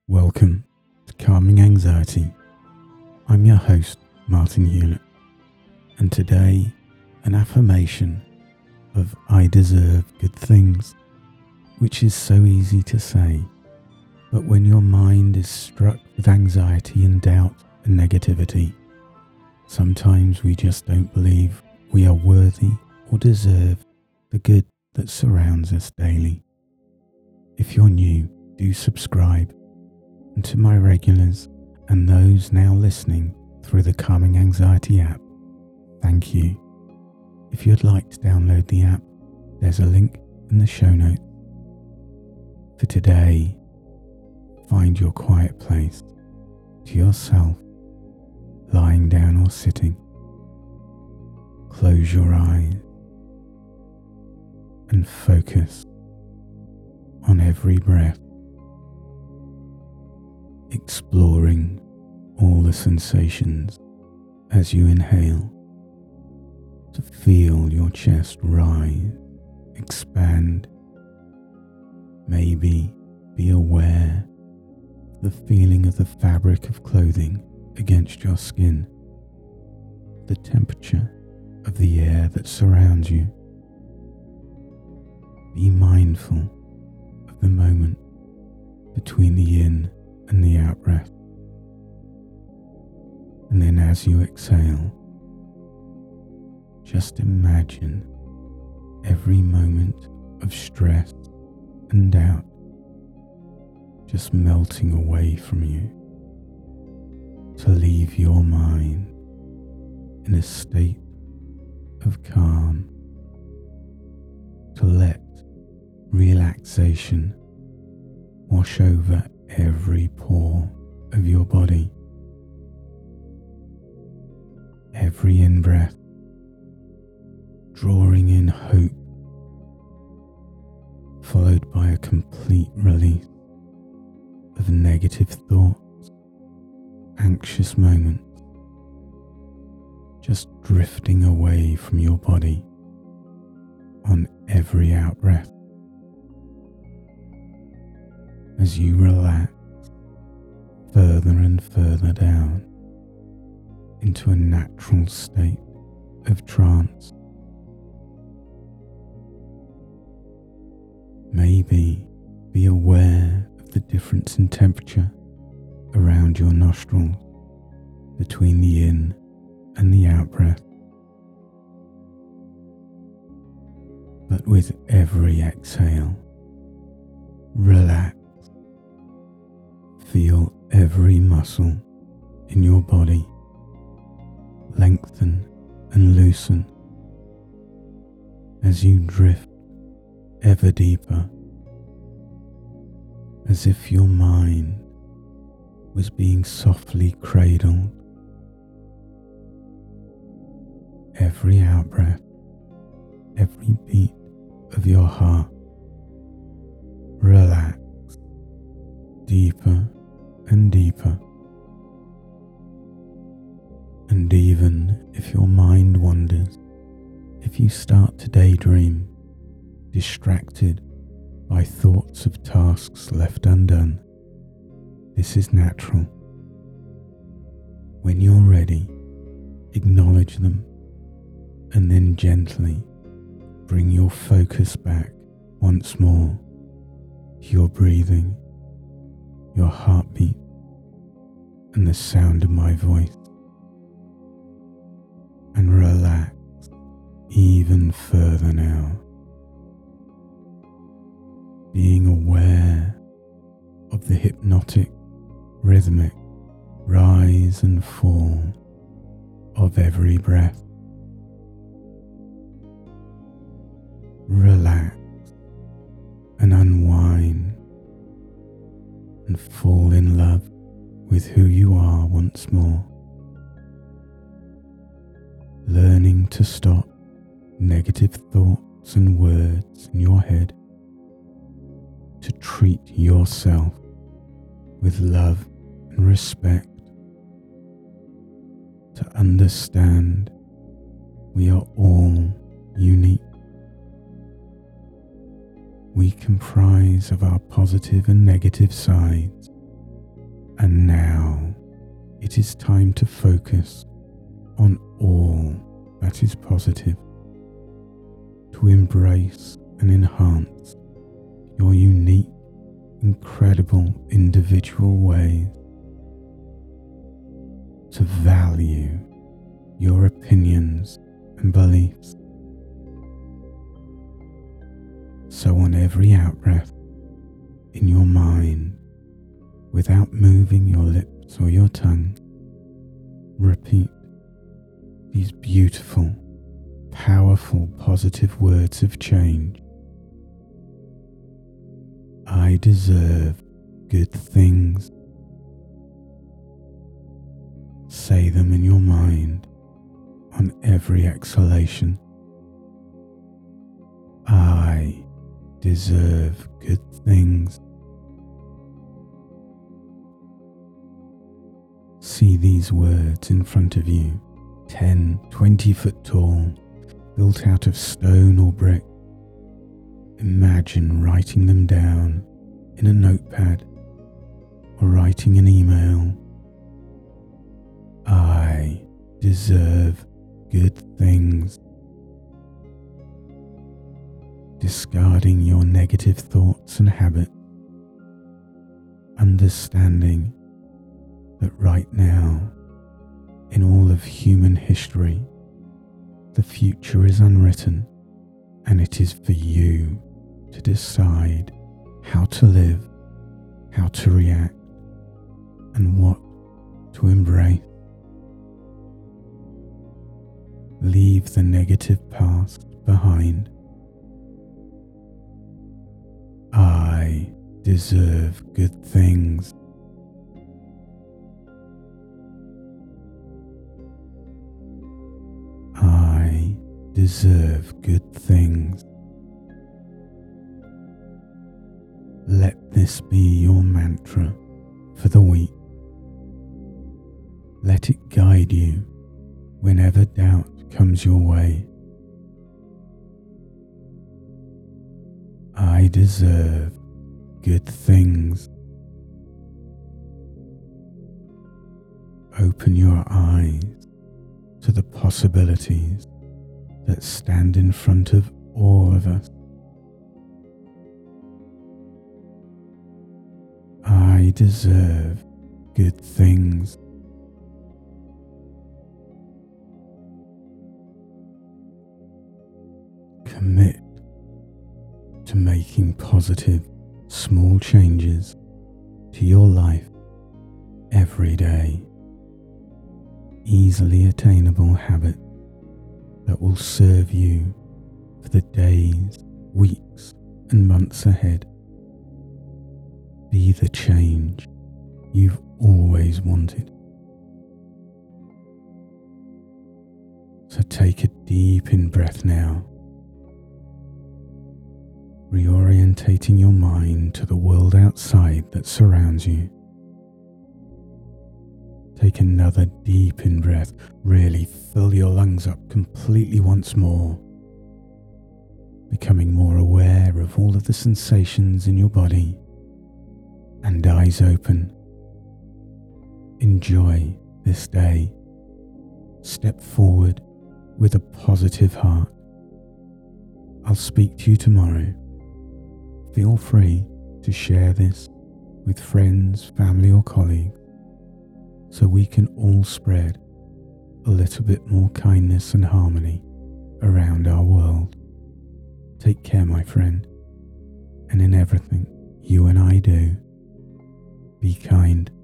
Welcome to Calming Anxiety. I'm your host, Martin Hewlett, and today an affirmation of I deserve good things, which is so easy to say, but when your mind is struck with anxiety and doubt and negativity, sometimes we just don't believe we are worthy or deserve the good that surrounds us daily. If you're new, do subscribe. And to my regulars and those now listening through the Calming Anxiety app, thank you. If you'd like to download the app, there's a link in the show notes. For today, find your quiet place to yourself, lying down or sitting. Close your eyes and focus on every breath, exploring all the sensations as you inhale, to feel your chest rise, expand. Maybe be aware of the feeling of the fabric of clothing against your skin, the temperature of the air that surrounds you. Be mindful of the moment between the in and the out breath. And then as you exhale, just imagine every moment of stress and doubt just melting away from you, to leave your mind in a state of calm, to let relaxation wash over every pore of your body. Every in-breath, drawing in hope, followed by a complete release of negative thoughts, anxious moments, just drifting away from your body on every out-breath. As you relax further and further down into a natural state of trance. Maybe be aware of the difference in temperature around your nostrils between the in and the out breath. But with every exhale, relax. Feel every muscle in your body lengthen and loosen as you drift ever deeper, as if your mind was being softly cradled. Every out-breath, every beat of your heart, relax deeper and deeper. And even if your mind wanders, if you start to daydream, distracted by thoughts of tasks left undone, this is natural. When you're ready, acknowledge them and then gently bring your focus back once more to your breathing, your heartbeat, and the sound of my voice. And relax even further now, being aware of the hypnotic, rhythmic rise and fall of every breath. Relax and unwind and fall in love with who you are once more. Learning to stop negative thoughts and words in your head, to treat yourself with love and respect, to understand we are all unique. We comprise of our positive and negative sides, And now it is time to focus on all that is positive, to embrace and enhance your unique, incredible individual ways, to value your opinions and beliefs. So on every out-breath in your mind, without moving your lips or your tongue, repeat these beautiful, powerful, positive words of change. I deserve good things. Say them in your mind on every exhalation. I deserve good things. See these words in front of you, 10, 20 foot tall, built out of stone or brick. Imagine writing them down in a notepad or writing an email. I deserve good things. Discarding your negative thoughts and habits, understanding that right now, in all of human history, the future is unwritten, and it is for you to decide how to live, how to react, and what to embrace. Leave the negative past behind. I deserve good things. I deserve good things. Let this be your mantra for the week. Let it guide you whenever doubt comes your way. I deserve good things. Open your eyes to the possibilities that stand in front of all of us. I deserve good things. Commit to making positive, small changes to your life every day. Easily attainable habits that will serve you for the days, weeks, and months ahead. Be the change you've always wanted. So take a deep in-breath now, reorientating your mind to the world outside that surrounds you. Take another deep in-breath, really fill your lungs up completely once more, becoming more aware of all of the sensations in your body, and eyes open. Enjoy this day. Step forward with a positive heart. I'll speak to you tomorrow. Feel free to share this with friends, family, or colleagues so we can all spread a little bit more kindness and harmony around our world. Take care, my friend, and in everything you and I do, be kind.